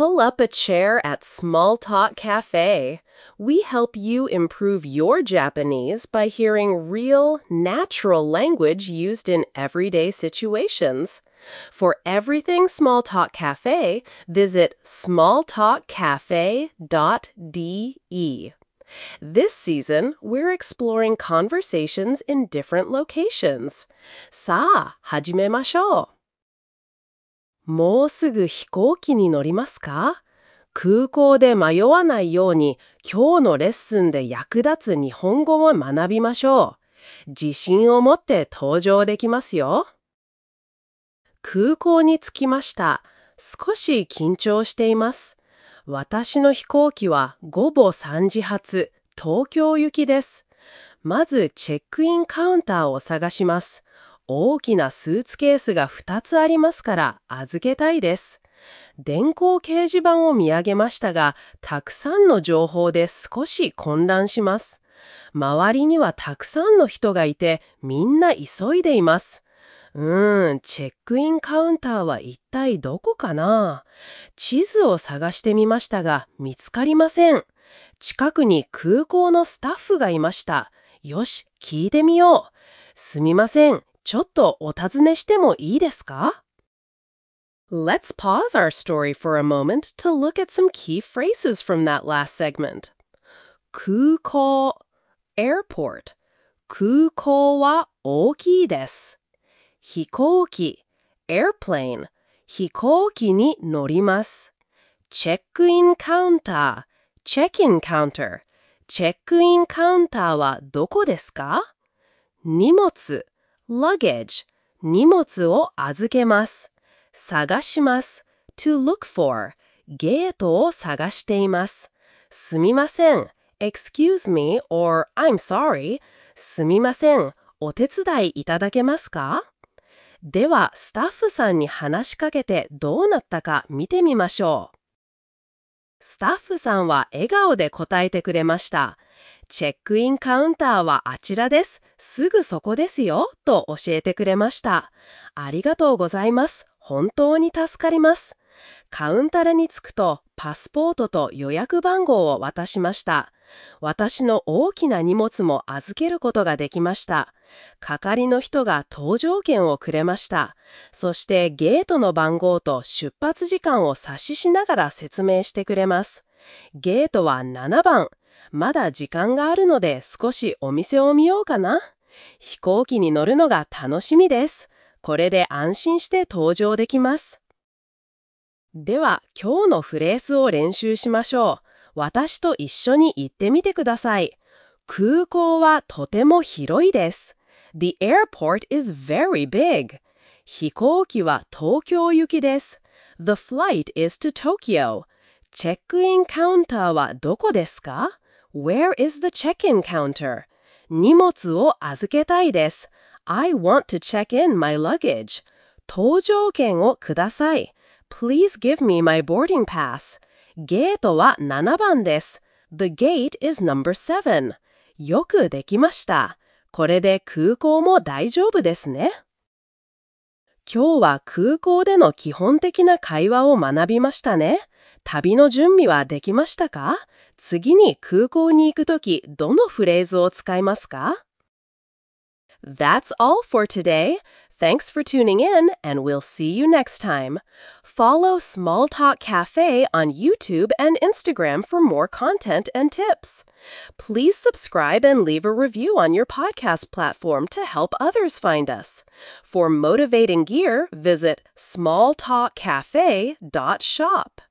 Pull up a chair at Small Talk Cafe. We help you improve your Japanese by hearing real, natural language used in everyday situations. For everything Small Talk Cafe, visit smalltalkcafe.de. This season, we're exploring conversations in different locations. さあ、始めましょう。もうすぐ飛行機に乗りますか？空港で迷わないように、今日のレッスンで役立つ日本語を学びましょう。自信を持って登場できますよ。空港に着きました。少し緊張しています。私の飛行機は午後3時発、東京行きです。まずチェックインカウンターを探します。大きなスーツケースが2つありますから預けたいです。電光掲示板を見上げましたが、たくさんの情報で少し混乱します。周りにはたくさんの人がいて、みんな急いでいます。チェックインカウンターは一体どこかな？地図を探してみましたが、見つかりません。近くに空港のスタッフがいました。よし、聞いてみよう。すみません。ちょっとお尋ねしてもいいですか？ Let's pause our story for a moment to look at some key phrases from that last segment. 空港 airport 空港は大きいです。飛行機 airplane 飛行機に乗ります。チェックインカウンター check-in counter チェックインカウンターはどこですか？荷物luggage 荷物を預けます。探します。to look for ゲートを探しています。すみません。excuse me or I'm sorry すみません。お手伝いいただけますか？では、スタッフさんに話しかけてどうなったか見てみましょう。スタッフさんは笑顔で答えてくれました。チェックインカウンターはあちらです。すぐそこですよ。と教えてくれました。ありがとうございます。本当に助かります。カウンターに着くとパスポートと予約番号を渡しました。私の大きな荷物も預けることができました。係の人が搭乗券をくれました。そしてゲートの番号と出発時間を指ししながら説明してくれます。ゲートは7番。まだ時間があるので少しお店を見ようかな。飛行機に乗るのが楽しみです。これで安心して搭乗できます。では今日のフレーズを練習しましょう。私と一緒に言ってみてください。空港はとても広いです。The airport is very big. 飛行機は東京行きです。The flight is to Tokyo. チェックインカウンターはどこですか？ Where is the check-in counter? 荷物を預けたいです。I want to check in my luggage. 搭乗券をください。Please give me my boarding pass. ゲートは7番です。The gate is number 7. よくできました。これで空港も大丈夫ですね。今日は空港での基本的な会話を学びましたね。旅の準備はできましたか？次に空港に行くとき、どのフレーズを使いますか？ That's all for today. Thanks for tuning in, and we'll see you next time. Follow Small Talk Cafe on YouTube and Instagram for more content and tips. Please subscribe and leave a review on your podcast platform to help others find us. For motivating gear, visit smalltalkcafe.shop.